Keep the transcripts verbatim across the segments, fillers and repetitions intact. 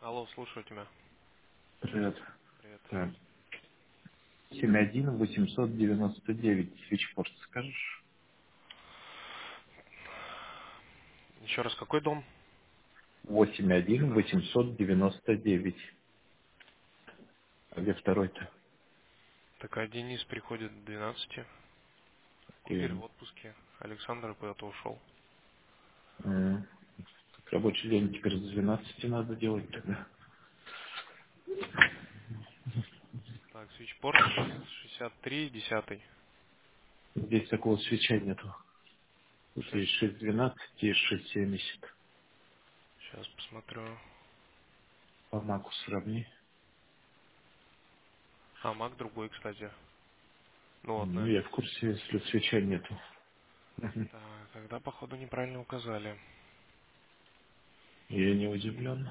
Алло, слушаю тебя. Привет. Привет. Так. семь один восемьсот девяносто девять. Свитчпорт скажешь? Еще раз, какой дом? восемь один восемьсот девяносто девять. А где второй-то? Такая Денис приходит к двенадцати. Игорь в Охуенно. отпуске. Александр куда-то ушел. М. Так рабочий день теперь с двенадцати надо делать тогда. Так, свитчпорт шестьдесят три, десятый. Здесь такого свеча нету. Тут Сейчас, есть шесть двенадцать и шесть семьдесят. сейчас посмотрю. По маку сравни. А, маг другой, кстати. Ну Ну, ладно. я в курсе, если свеча нету. Мгм. Так, тогда, походу, неправильно указали. Я не удивлен.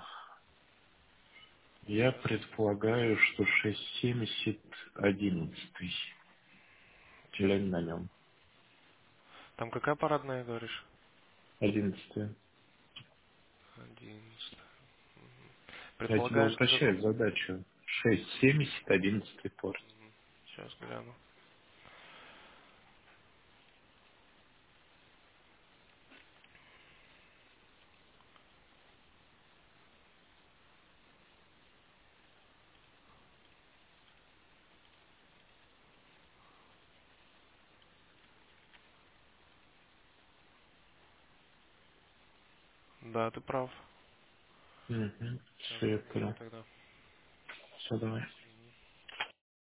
Я Сейчас. предполагаю, что шесть семьдесят одиннадцать. Глянь на нем. Там какая парадная, говоришь? Одиннадцатый. Одиннадцать. Я тебе Предполагаешь, что какой? упрощаю задачу. шесть семьдесят, одиннадцатый порт. Сейчас гляну. Да, ты прав. Угу. Сейчас Все, я заменяю понял. тогда. Все, давай.